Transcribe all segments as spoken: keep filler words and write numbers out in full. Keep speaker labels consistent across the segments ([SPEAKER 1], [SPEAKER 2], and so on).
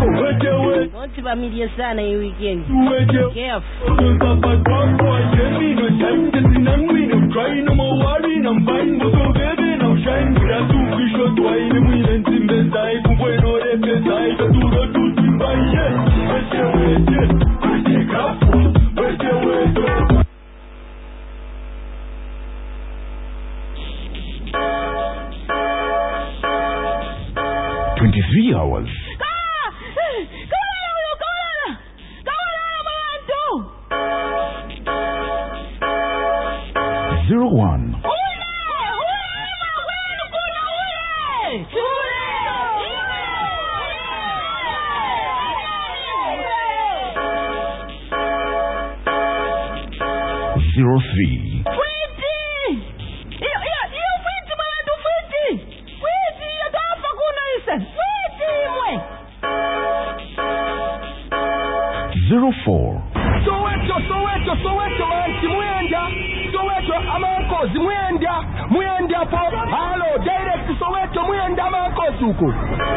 [SPEAKER 1] Don't you media sana hii weekend. Careful.
[SPEAKER 2] twenty-three hours. Zero one. Zero three. Zero four.
[SPEAKER 3] Soweto, Soweto, Soweto, manchi mwenda. Soweto, amankozi mwenda. Mwenda po. Hello, direct Soweto, mwenda amankozi uko.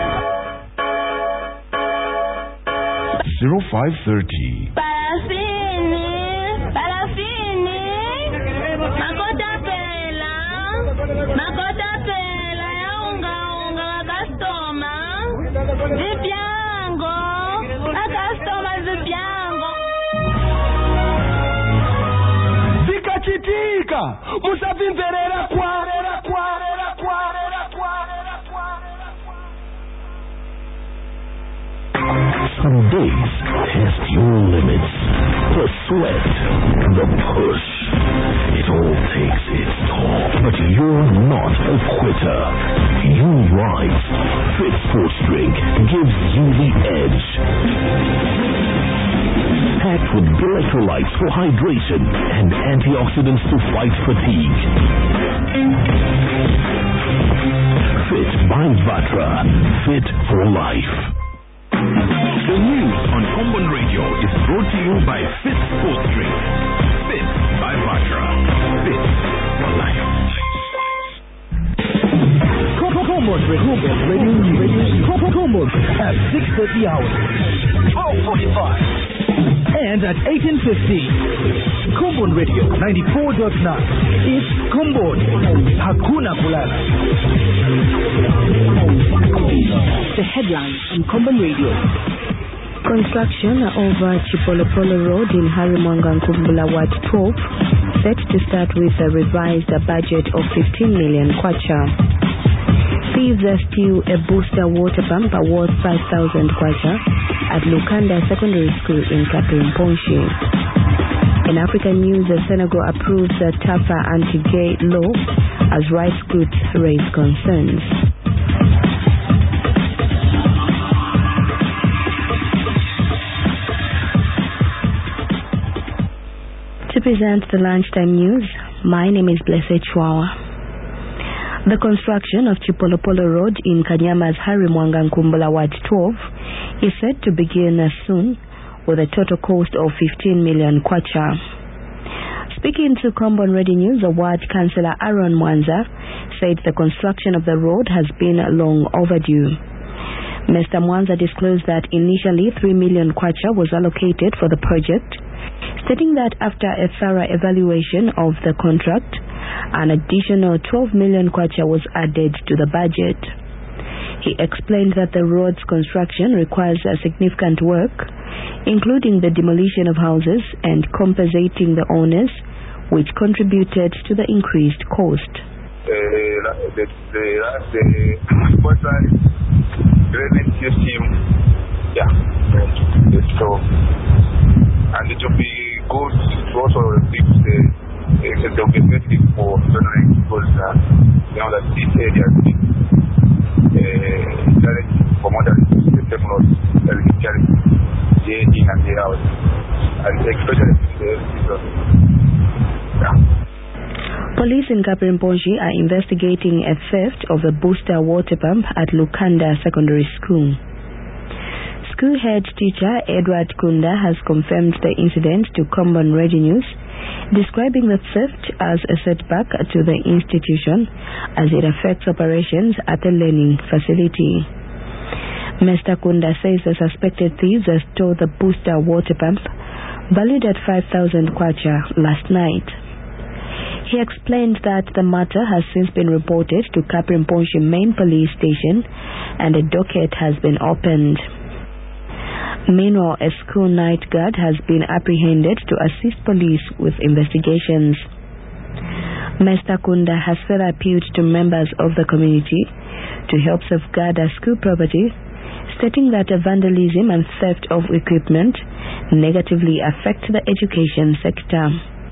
[SPEAKER 2] Zero five thirty.
[SPEAKER 4] Parafini, parafini. Makota pela, makota pela ya unga unga wa customer. Vipiango, a customer vipiango.
[SPEAKER 3] Zika chitika, musavimverera kwa, rera kwa, rera kwa, rera kwa, rera kwa.
[SPEAKER 2] Some days test your limits. The sweat, the push. It all takes its toll. But you're not a quitter. You rise. Fit Sports Drink gives you the edge. Packed with electrolytes for hydration and antioxidants to fight fatigue. Fit by Vatra. Fit for life. The news on Common Radio is brought to you by Fit Sports Drink. Fit by Vatra. Fit for life.
[SPEAKER 5] Common Radio News. Common at six thirty hours. twelve forty-five. And at eighteen fifty. Common Radio ninety-four point nine. It's Common. Hakuna Kulala.
[SPEAKER 6] The headlines on Common Radio. Construction over Chipolopolo Road in Harimwanga Nkumbula Ward twelve set to start with a revised budget of fifteen million kwacha. Thieves steal a booster water pump worth five thousand kwacha at Lukanda Secondary School in Kapirimponshi. In African news, Senegal approves the tougher anti-gay law as rights groups raise concerns. To present the lunchtime news, my name is Blessed Chwawa. The construction of Chipolopolo Road in Kanyama's Harimwanga Nkumbula Ward twelve is set to begin soon with a total cost of fifteen million kwacha. Speaking to Common Radio News, the Ward Councillor Aaron Mwanza said the construction of the road has been long overdue. Mister Mwanza disclosed that initially three million kwacha was allocated for the project, stating that after a thorough evaluation of the contract, an additional twelve million kwacha was added to the budget. He explained that the road's construction requires a significant work, including the demolition of houses and compensating the owners, which contributed to the increased cost.
[SPEAKER 7] Uh, the the the water drainage system, yeah, so, and it will be good to also fix the uh, the objective for drainage because uh, you know that this area is uh, challenge for modern technology, challenge day in and day out, and especially in the season. Yeah.
[SPEAKER 6] Police in Kapirimponshi are investigating a theft of a booster water pump at Lukanda Secondary School. School head teacher Edward Kunda has confirmed the incident to Common Radio News, describing the theft as a setback to the institution as it affects operations at the learning facility. Mister Kunda says the suspected thieves stole the booster water pump, valued at five thousand kwacha, last night. He explained that the matter has since been reported to Kaprimponshi Main Police Station and a docket has been opened. Meanwhile, a school night guard has been apprehended to assist police with investigations. Mister Kunda has further appealed to members of the community to help safeguard our school property, stating that vandalism and theft of equipment negatively affect the education sector.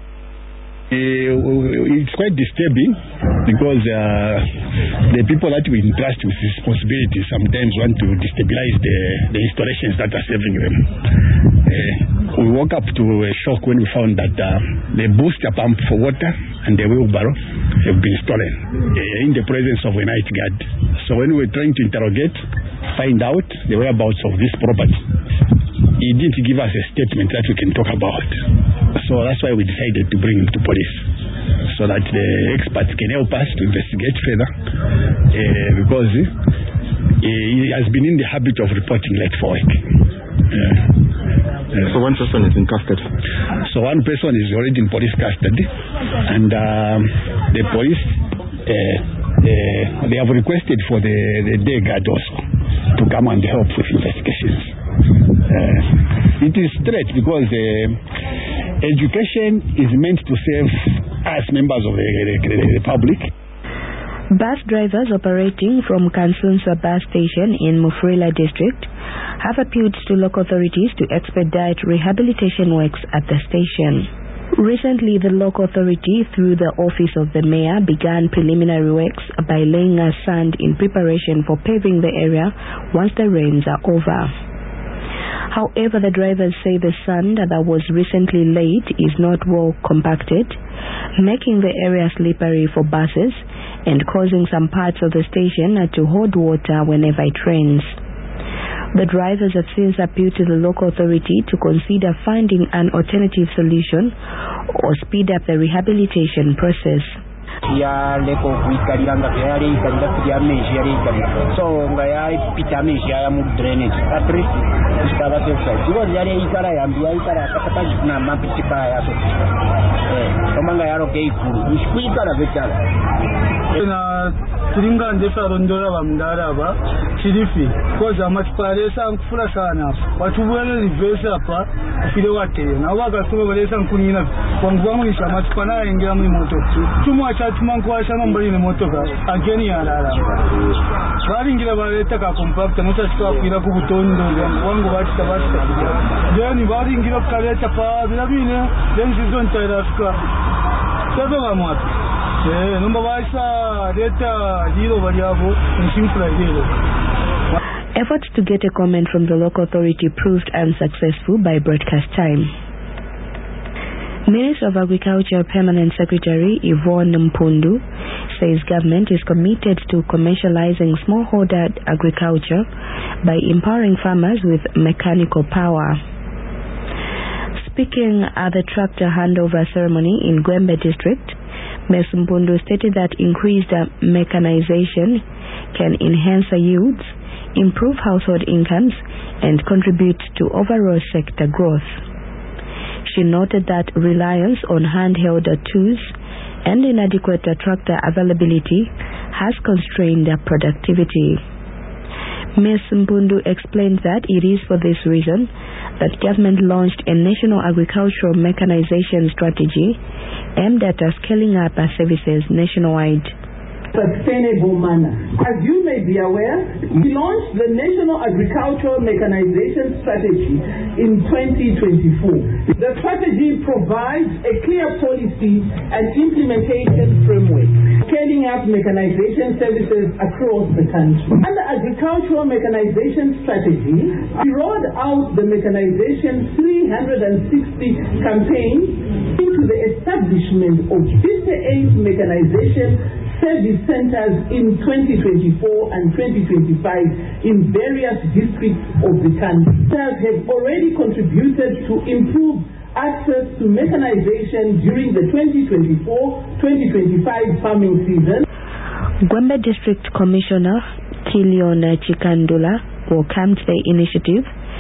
[SPEAKER 8] Uh, it's quite disturbing because uh, the people that we entrust with responsibility sometimes want to destabilize the, the installations that are serving them. Uh, we woke up to a shock when we found that uh, the booster pump for water and the wheelbarrow have been stolen uh, in the presence of a night guard. So when we were trying to interrogate, find out the whereabouts of this property, he didn't give us a statement that we can talk about. So that's why we decided to bring him to police, so that the experts can help us to investigate further, uh, because uh, he has been in the habit of reporting late for work. Uh, uh,
[SPEAKER 9] so one person is in custody?
[SPEAKER 8] So one person is already in police custody, and um, the police, uh, uh, they have requested for the, the day guard also to come and help with investigations. Uh, it is straight because uh, education is meant to serve as members of the, the, the public.
[SPEAKER 6] Bus drivers operating from Kansunsa bus station in Mufrila district have appealed to local authorities to expedite rehabilitation works at the station. Recently, the local authority, through the office of the mayor, began preliminary works by laying a sand in preparation for paving the area once the rains are over. However, the drivers say the sand that was recently laid is not well compacted, making the area slippery for buses and causing some parts of the station to hold water whenever it rains. The drivers have since appealed to the local authority to consider finding an alternative solution or speed up the rehabilitation process.
[SPEAKER 10] ya leko kuikalira nga yali ikalira kujya menshi yali ikalira so nga yali pita menshi ya mu drainage at least istaba tesa because yali ikala yambi ikala akapata na mapiti pa ya so eh komanga yaro ke ikuru kuikala betala
[SPEAKER 11] na tulinga ndefa rondora bamdara ba chirifi koza matipalesa nkufula sana watu bwele reverse hapa kufile wate na waga tuba balesa nkunina kwangu wangu ni shama tupana ingia mu moto tumwa cha tumanko shama mbali ne moto ka ageni ya lala bali ngira baleta ka compact no cha tuka kuira ku butondo wangu bati tabata yani bali ngira kaleta pa bila bine then season tayari ska sabe wa mwapi eh nomba baisa data hilo baliabo nsimfula hilo.
[SPEAKER 6] Efforts to get a comment from the local authority proved unsuccessful by broadcast time. Minister of Agriculture Permanent Secretary Yvonne Mpundu says government is committed to commercializing smallholder agriculture by empowering farmers with mechanical power. Speaking at the tractor handover ceremony in Gwembe district, Miz Mpundu stated that increased mechanization can enhance yields, improve household incomes, and contribute to overall sector growth. She noted that reliance on handheld tools and inadequate tractor availability has constrained productivity. Miz Mpundu explained that it is for this reason that government launched a national agricultural mechanization strategy aimed at scaling up services nationwide.
[SPEAKER 12] Sustainable manner. As you may be aware, we launched the National Agricultural Mechanization Strategy in twenty twenty-four. The strategy provides a clear policy and implementation framework, scaling up mechanization services across the country. Under Agricultural Mechanization Strategy, we rolled out the Mechanization three sixty campaign into the establishment of fifty-eight mechanization service centers in twenty twenty-four and twenty twenty-five in various districts of the country. Centers have already contributed to improve access to mechanization during the twenty twenty-four twenty twenty-five farming season.
[SPEAKER 6] Gwembe District Commissioner Kiliona Chikandula welcomed the initiative